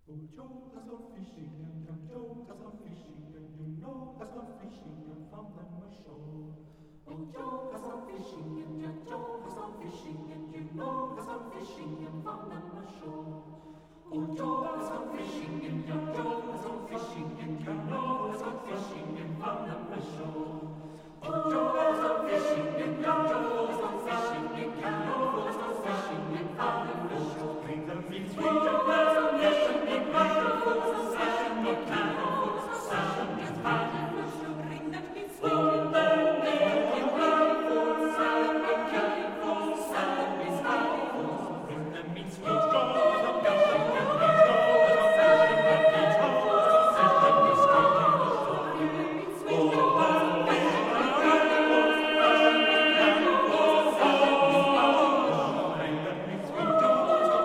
Oh, Joe has gone fishing, and Joe has gone fishing, and you know has gone fishing and found them ashore. Oh, Joe has gone fishing, and Joe has gone fishing, and you know has gone fishing and found them ashore. Oh, Joe has gone fishing, and Joe has gone fishing, and you know has gone fishing and found them ashore. Oh, Joe has gone fishing, and Joe has gone fishing, and you know has gone fishing and found them ashore. Bring them in sweet and well, yes, and big microphones, and big cannons, and big paddles, bring them in sweet and well, big microphones, and big cannons, and big paddles, bring them in sweet and well, yes, and big microphones, and big cannons, and big paddles, bring them in sweet and well, big microphones, and big cannons, and big paddles, bring them in sweet and well.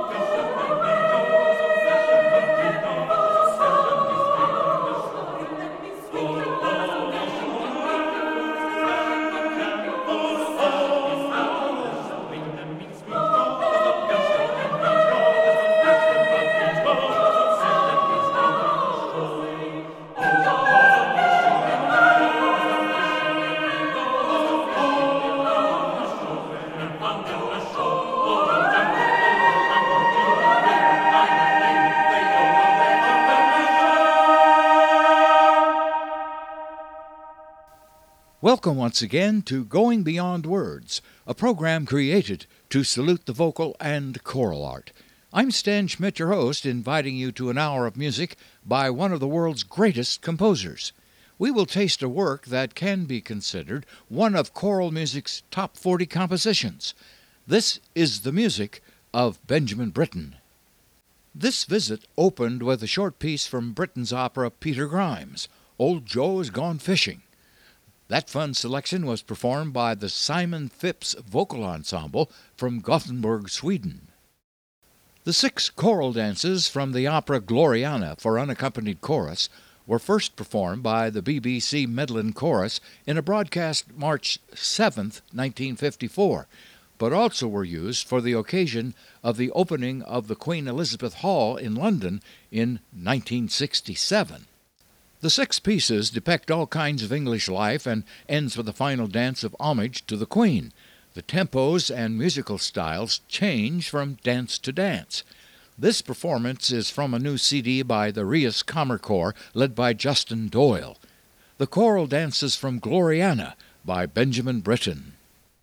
Welcome once again to Going Beyond Words, a program created to salute the vocal and choral art. I'm Stan Schmidt, your host, inviting you to an hour of music by one of the world's greatest composers. We will taste a work that can be considered one of choral music's top 40 compositions. This is the music of Benjamin Britten. This visit opened with a short piece from Britten's opera Peter Grimes, Old Joe Has Gone Fishing. That fun selection was performed by the Simon Phipps Vocal Ensemble from Gothenburg, Sweden. The 6 choral dances from the opera Gloriana for unaccompanied chorus were first performed by the BBC Midland Chorus in a broadcast March 7, 1954, but also were used for the occasion of the opening of the Queen Elizabeth Hall in London in 1967. The 6 pieces depict all kinds of English life and ends with a final dance of homage to the Queen. The tempos and musical styles change from dance to dance. This performance is from a new CD by the Rias Kammerchor, led by Justin Doyle. The choral dances from Gloriana by Benjamin Britten.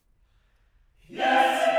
Yes!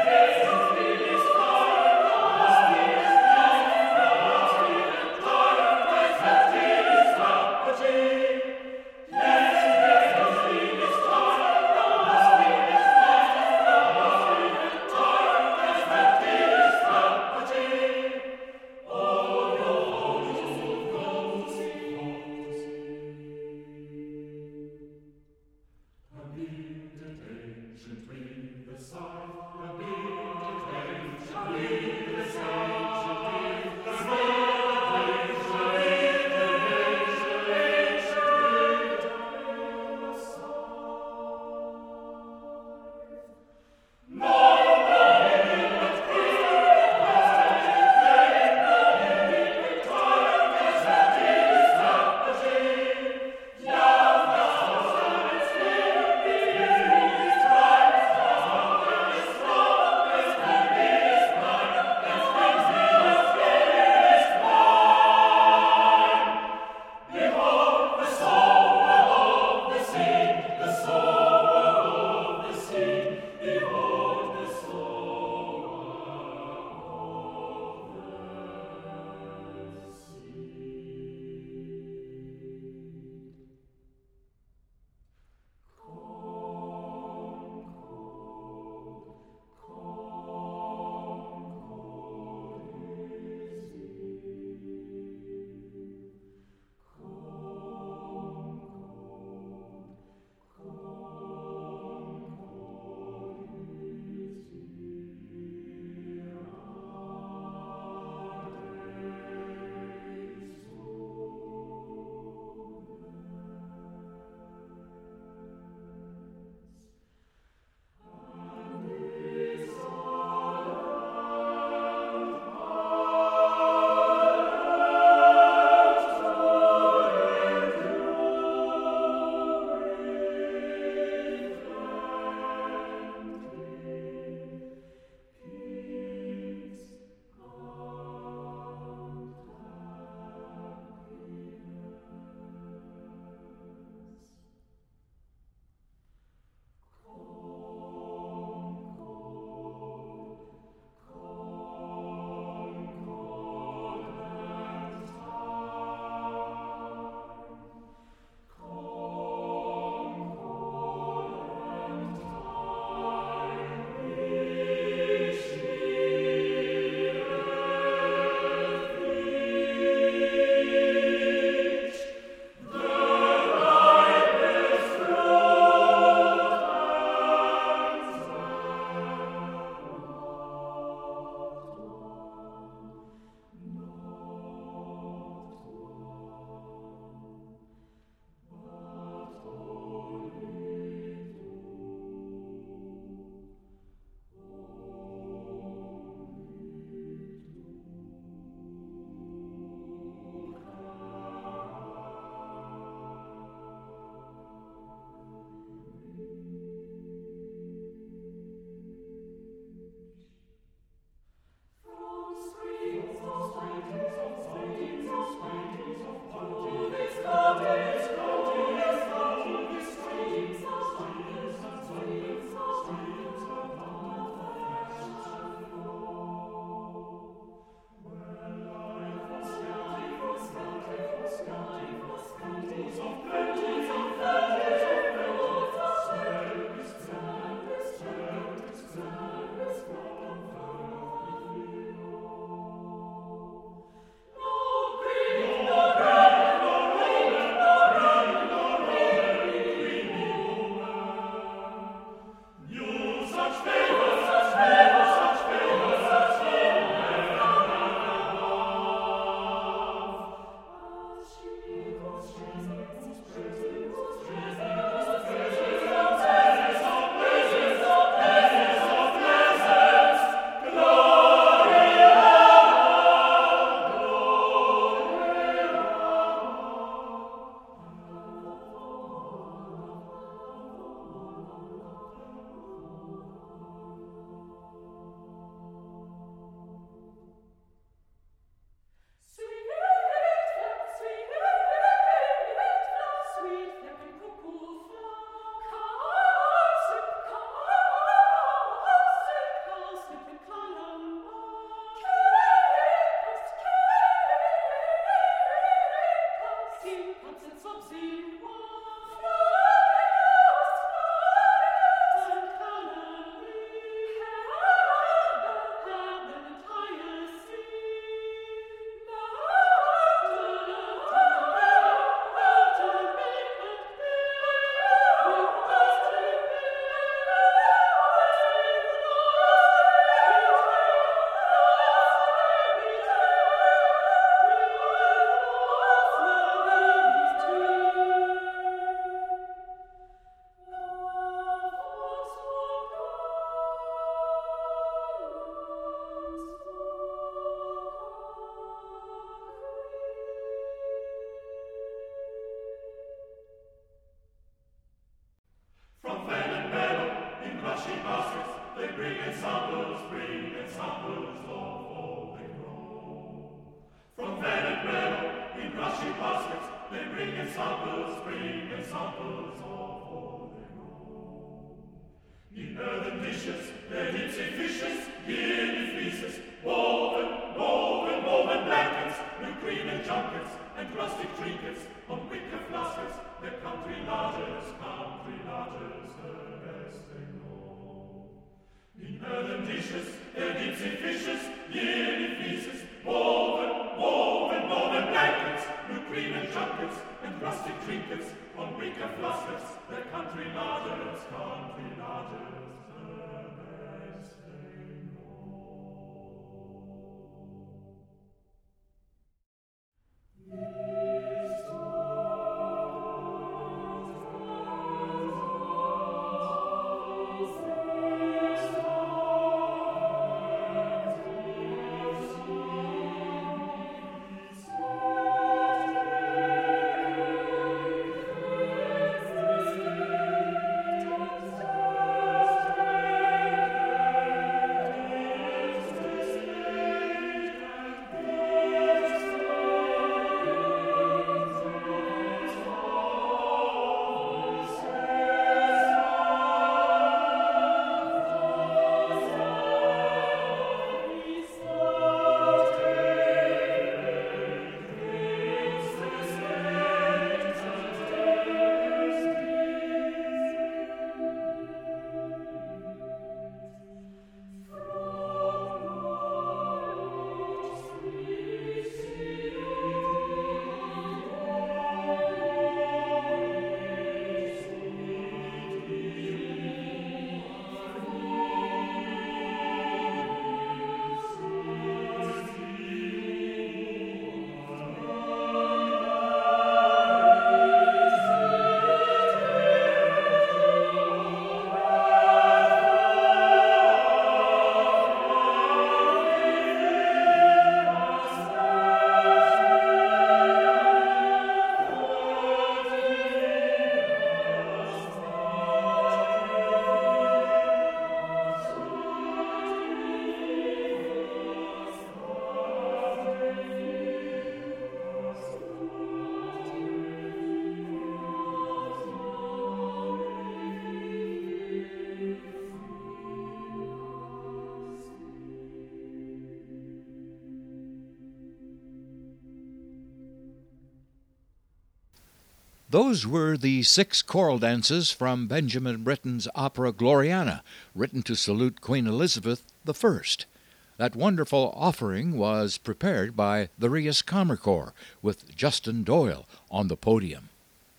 Those were the 6 choral dances from Benjamin Britten's opera Gloriana, written to salute Queen Elizabeth I. That wonderful offering was prepared by the Rias Kammerchor, with Justin Doyle on the podium.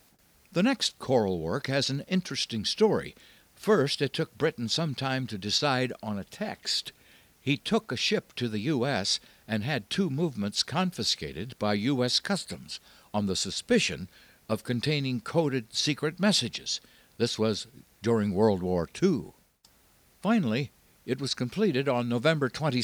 The next choral work has an interesting story. First, it took Britten some time to decide on a text. He took a ship to the U.S. and had 2 movements confiscated by U.S. Customs on the suspicion of containing coded secret messages. This was during World War II. Finally, it was completed on November 22,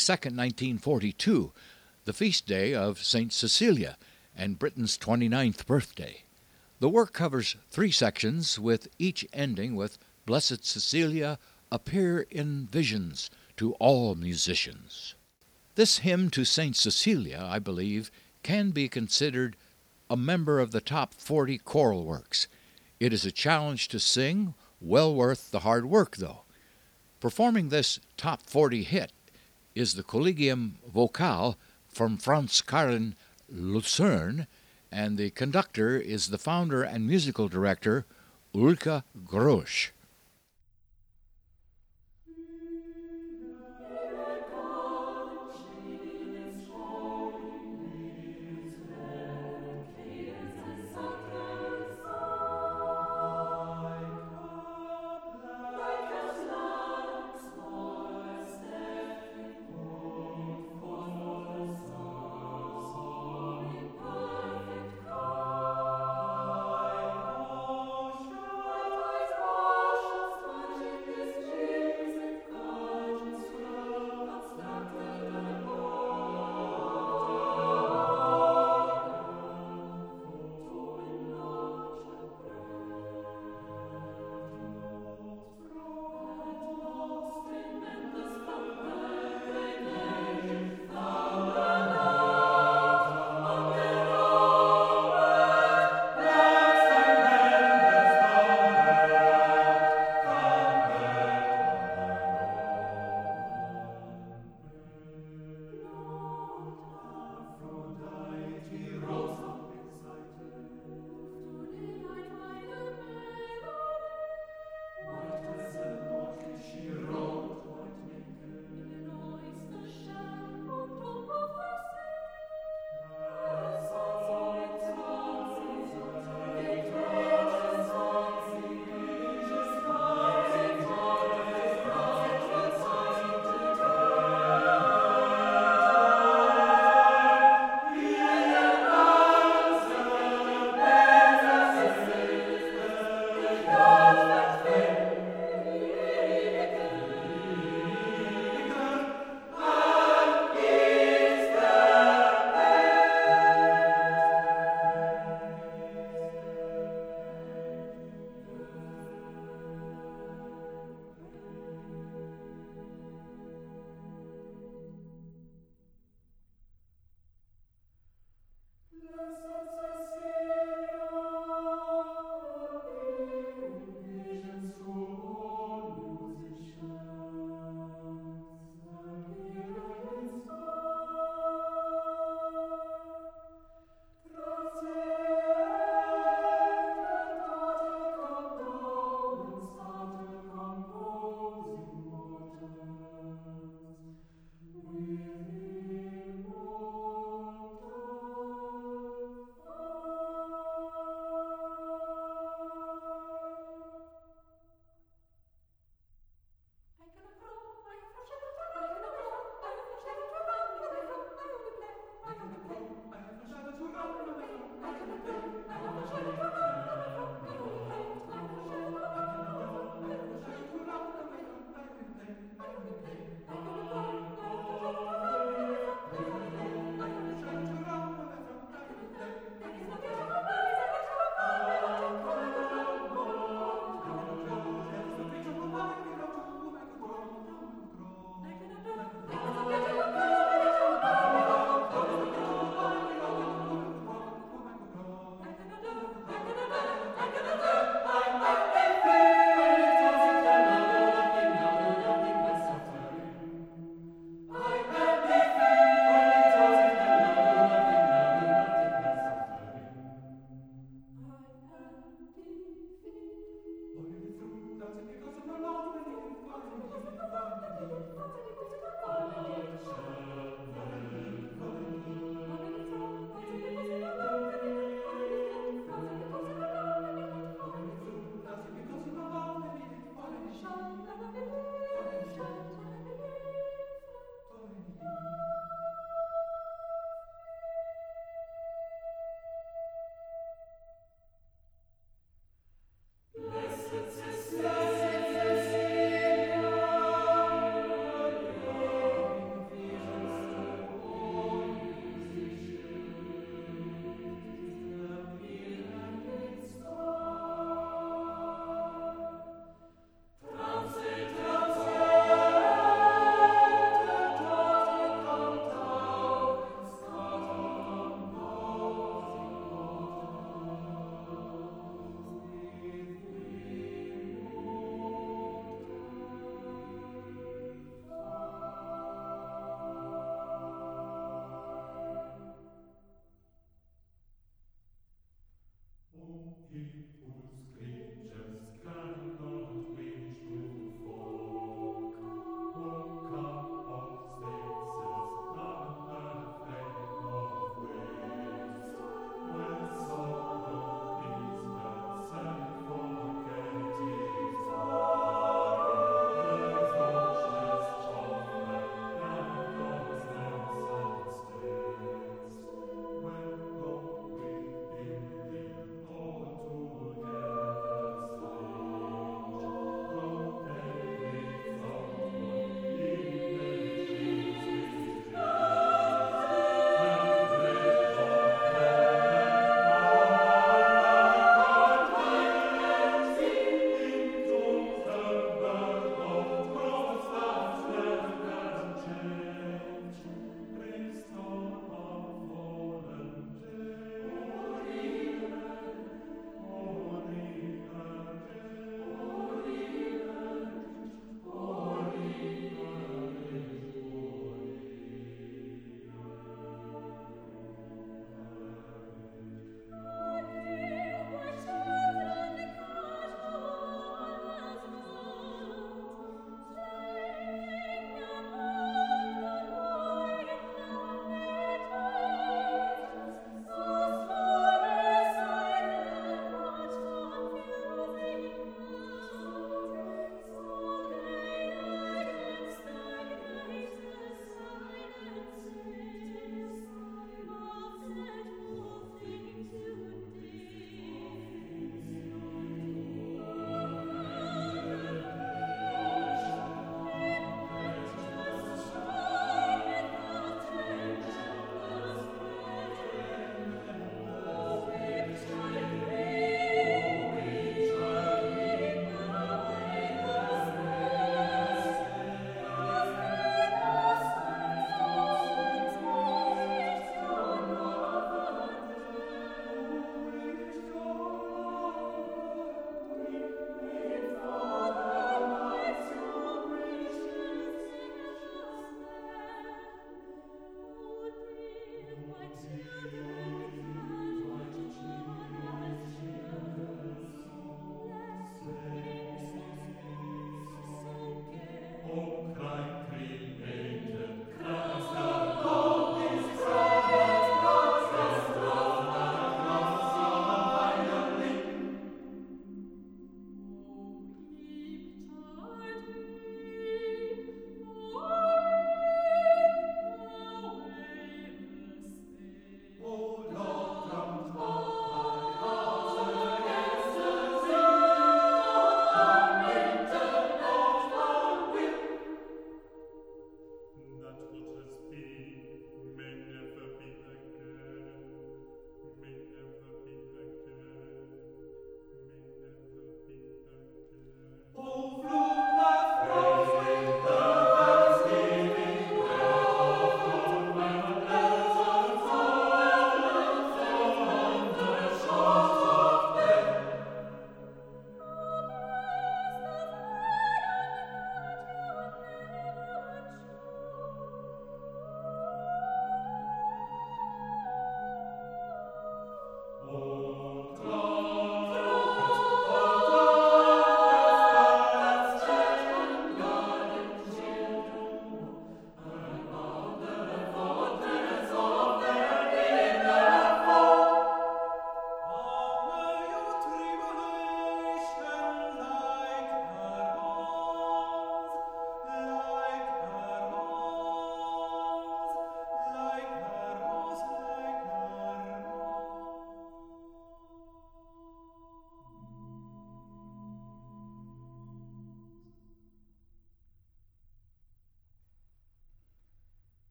1942, the feast day of St. Cecilia and Britten's 29th birthday. The work covers 3 sections, with each ending with Blessed Cecilia, appear in visions to all musicians. This hymn to St. Cecilia, I believe, can be considered a member of the top 40 choral works. It is a challenge to sing, well worth the hard work, though. Performing this top 40 hit is the Collegium Vocal from Franz Karen Lucerne and the conductor is the founder and musical director, Ulrike Grosch. Thank you.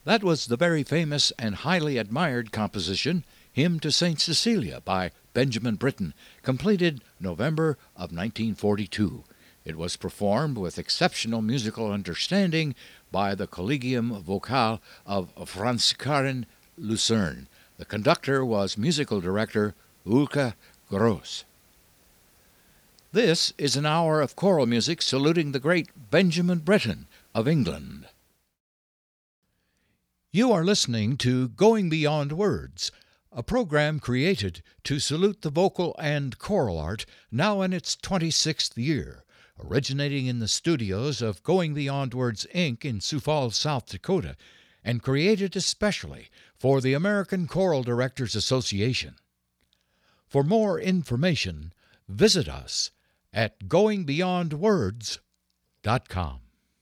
That was the very famous and highly admired composition, Hymn to St. Cecilia by Benjamin Britten, completed November of 1942. It was performed with exceptional musical understanding by the Collegium Vocal of Franziskaner Lucerne. The conductor was musical director Ulrike Gross. This is an hour of choral music saluting the great Benjamin Britten of England. You are listening to Going Beyond Words, a program created to salute the vocal and choral art, now in its 26th year, originating in the studios of Going Beyond Words, Inc. in Sioux Falls, South Dakota, and created especially for the American Choral Directors Association. For more information, visit us at goingbeyondwords.com.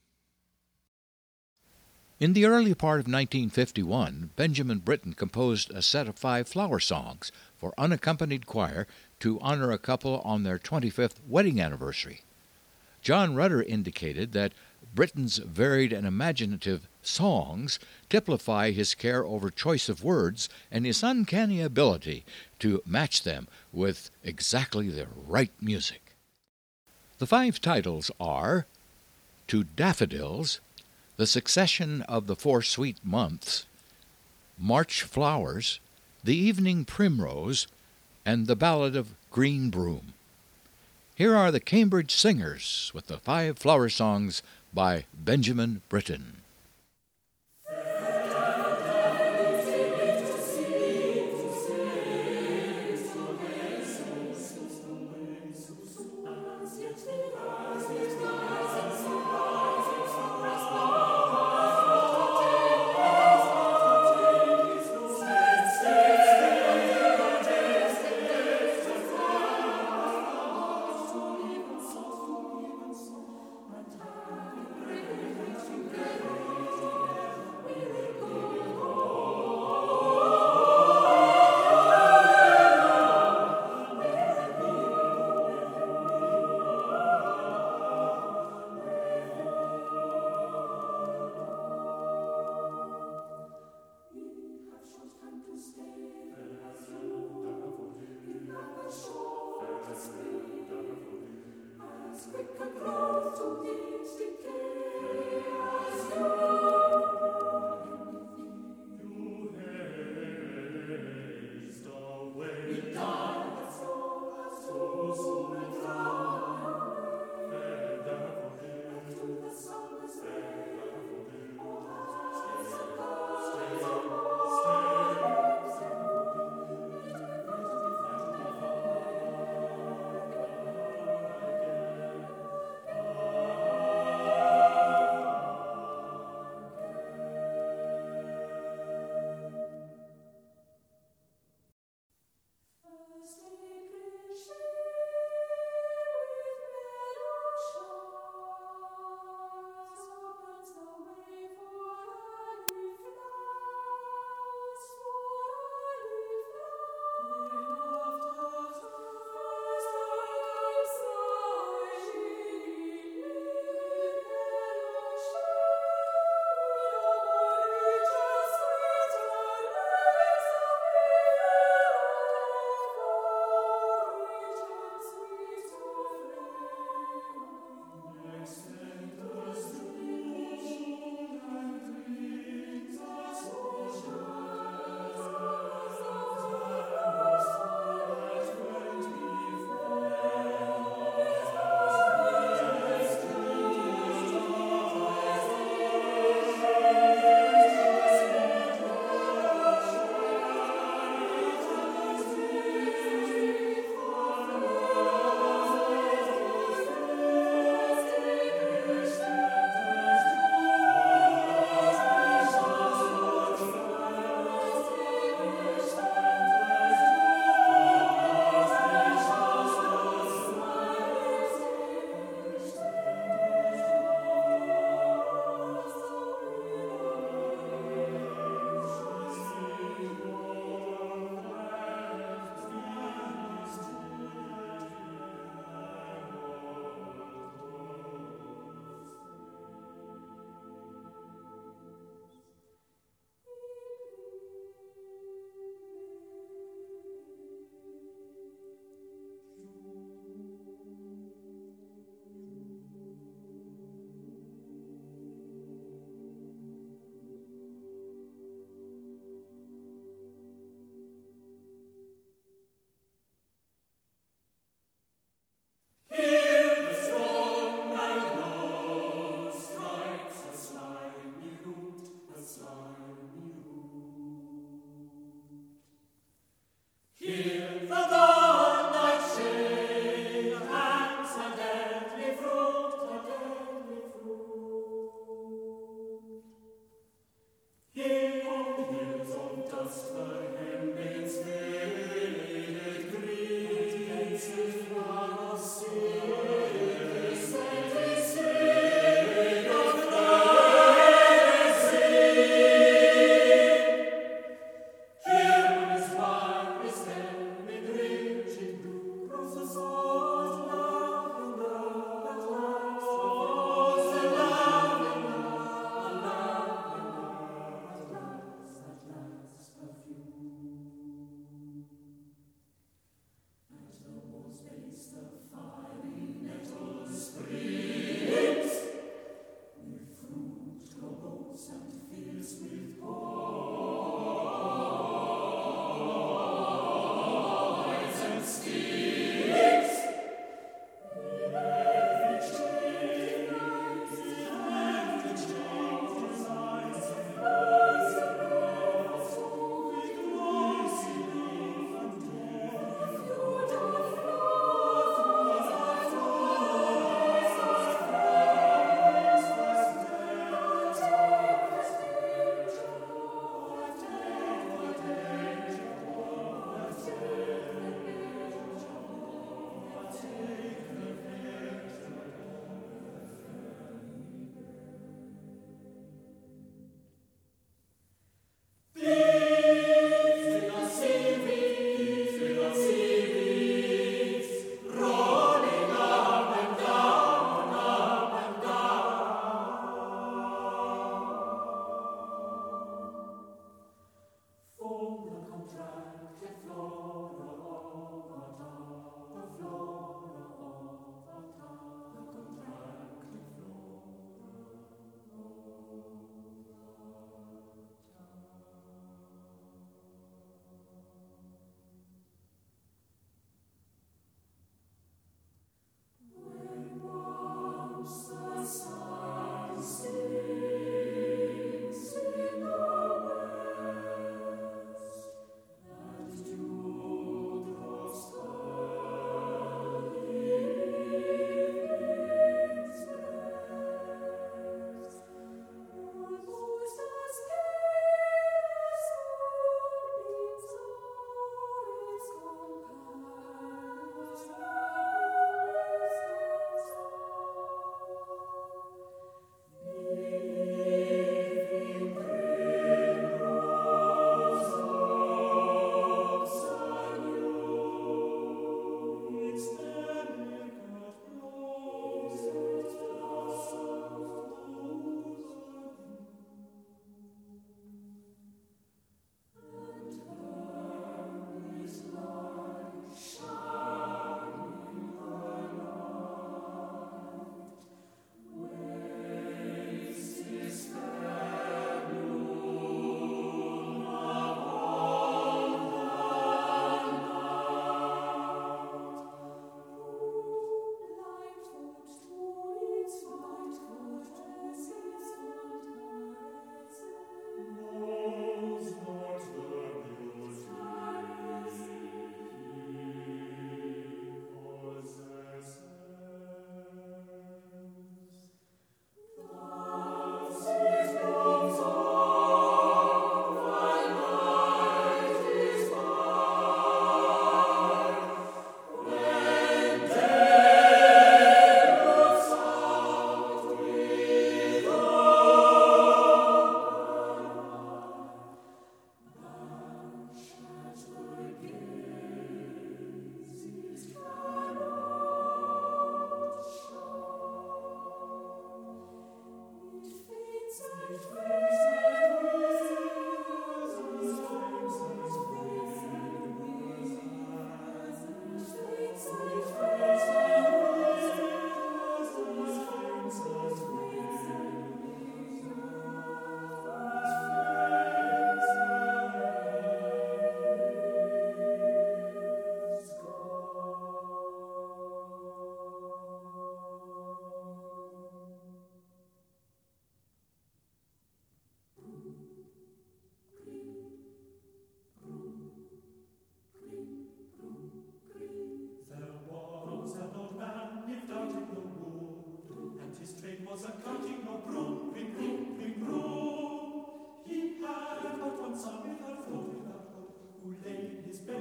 In the early part of 1951, Benjamin Britten composed a set of 5 flower songs for unaccompanied choir to honor a couple on their 25th wedding anniversary. John Rudder indicated that Britten's varied and imaginative songs typify his care over choice of words and his uncanny ability to match them with exactly the right music. The 5 titles are To Daffodils, The Succession of the 4 Sweet Months, March Flowers, The Evening Primrose, and The Ballad of Green Broom. Here are the Cambridge Singers with the 5 flower songs by Benjamin Britten.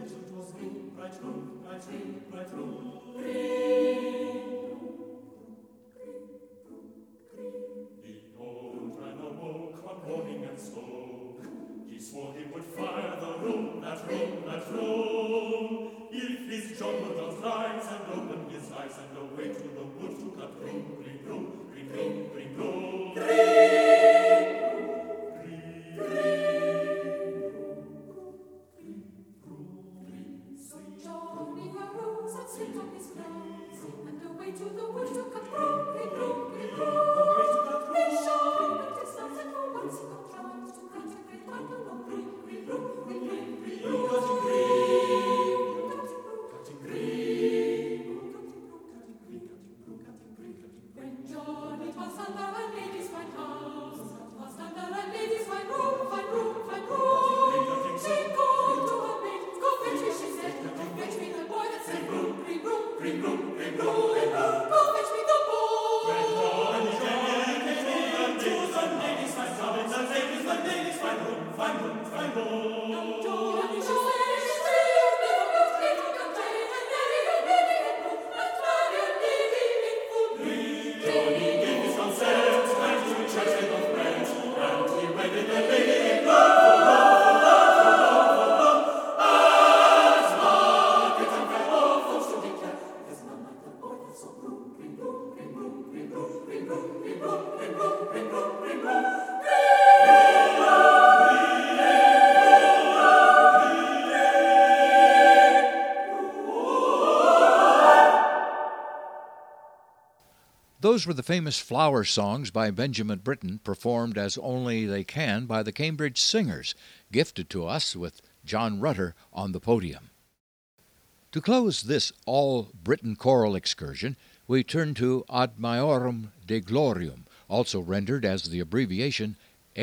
Those were the famous flower songs by Benjamin Britten, performed as only they can by the Cambridge Singers, gifted to us with John Rutter on the podium. To close this all-Britten choral excursion, we turn to Ad Maiorem Dei Gloriam, also rendered as the abbreviation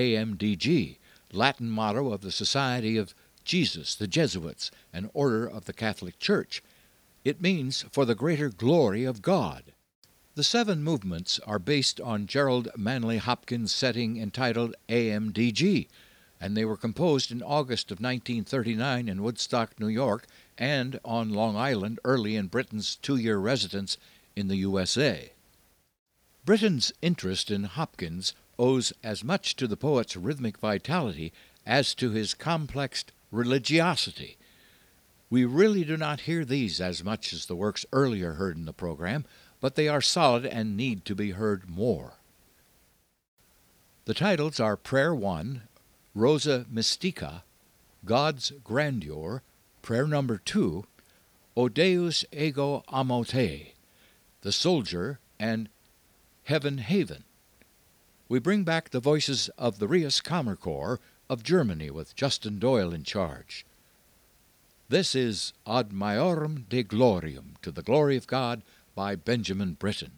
AMDG, Latin motto of the Society of Jesus, the Jesuits, an order of the Catholic Church. It means for the greater glory of God. The 7 movements are based on Gerald Manley Hopkins' setting entitled AMDG, and they were composed in August of 1939 in Woodstock, New York, and on Long Island early in Britten's 2-year residence in the USA. Britten's interest in Hopkins owes as much to the poet's rhythmic vitality as to his complex religiosity. We really do not hear these as much as the works earlier heard in the program, but they are solid and need to be heard more. The titles are Prayer 1, Rosa Mystica, God's Grandeur, Prayer number 2, O Deus Ego Amo Te, The Soldier, and Heaven Haven. We bring back the voices of the Rias Kammerchor of Germany with Justin Doyle in charge. This is Ad Maiorem Dei Gloriam, to the glory of God, by Benjamin Britten.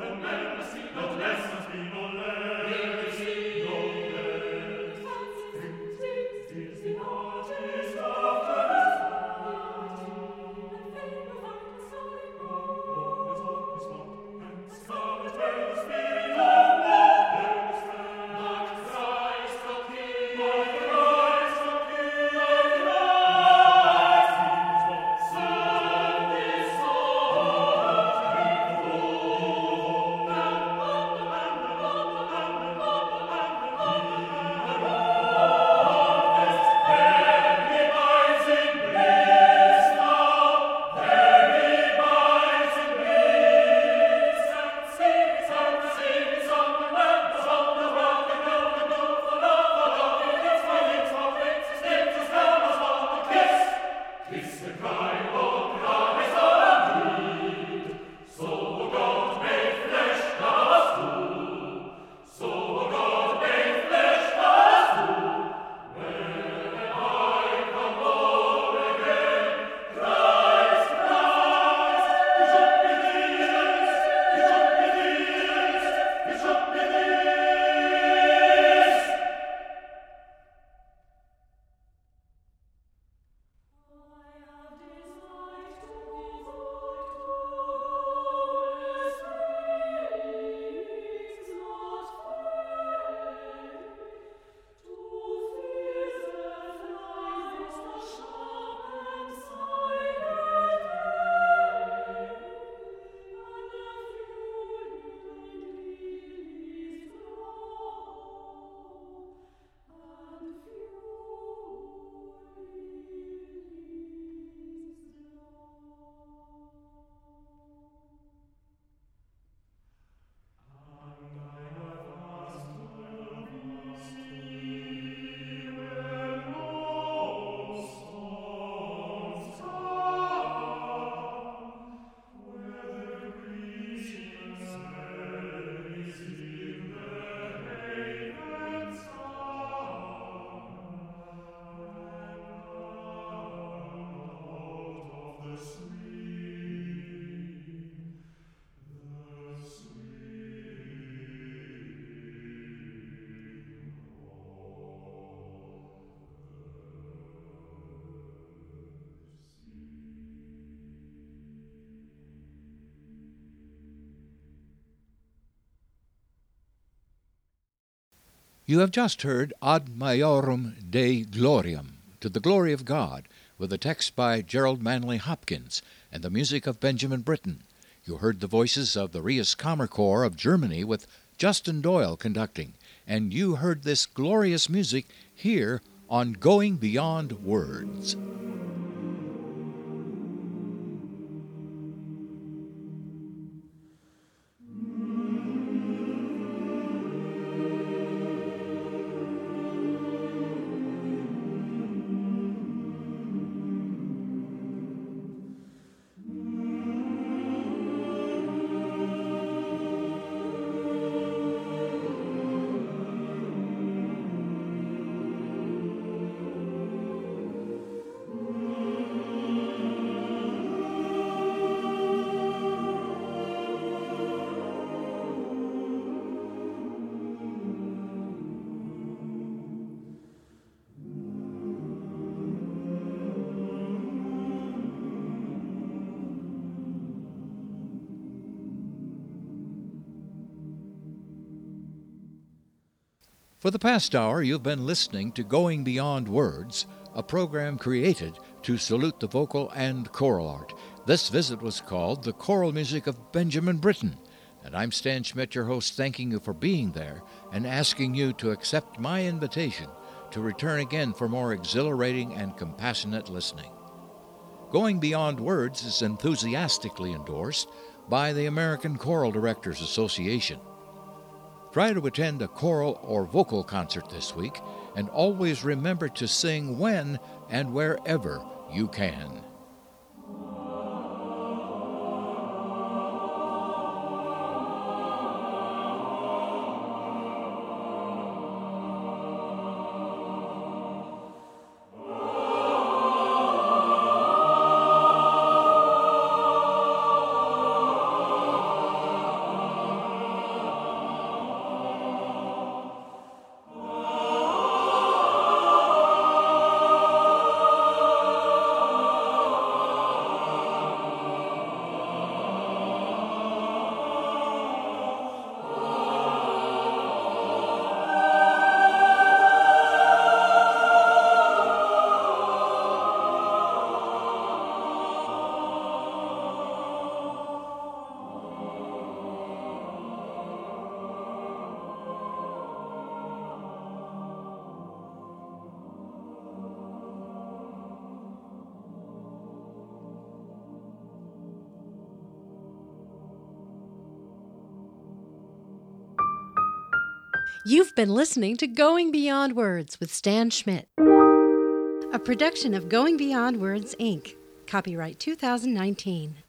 You have just heard Ad Majorem Dei Gloriam, to the glory of God, with a text by Gerald Manley Hopkins and the music of Benjamin Britten. You heard the voices of the Rias Kammerchor of Germany with Justin Doyle conducting, and you heard this glorious music here on Going Beyond Words. For the past hour, you've been listening to Going Beyond Words, a program created to salute the vocal and choral art. This visit was called The Choral Music of Benjamin Britten, and I'm Stan Schmidt, your host, thanking you for being there and asking you to accept my invitation to return again for more exhilarating and compassionate listening. Going Beyond Words is enthusiastically endorsed by the American Choral Directors Association. Try to attend a choral or vocal concert this week, and always remember to sing when and wherever you can. You've been listening to Going Beyond Words with Stan Schmidt, a production of Going Beyond Words, Inc., copyright 2019.